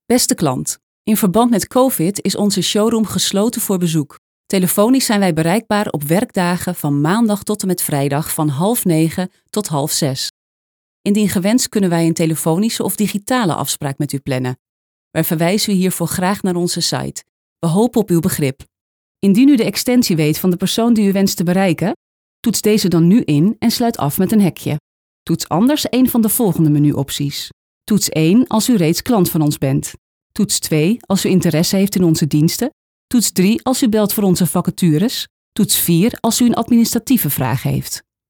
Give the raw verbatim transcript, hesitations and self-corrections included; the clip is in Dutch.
Beste klant, in verband met COVID is onze showroom gesloten voor bezoek. Telefonisch zijn wij bereikbaar op werkdagen van maandag tot en met vrijdag van half negen tot half zes. Indien gewenst kunnen wij een telefonische of digitale afspraak met u plannen. Wij verwijzen u hiervoor graag naar onze site. We hopen op uw begrip. Indien u de extensie weet van de persoon die u wenst te bereiken, toets deze dan nu in en sluit af met een hekje. Toets anders een van de volgende menuopties. Toets één als u reeds klant van ons bent. Toets twee als u interesse heeft in onze diensten. Toets drie als u belt voor onze vacatures. Toets vier als u een administratieve vraag heeft.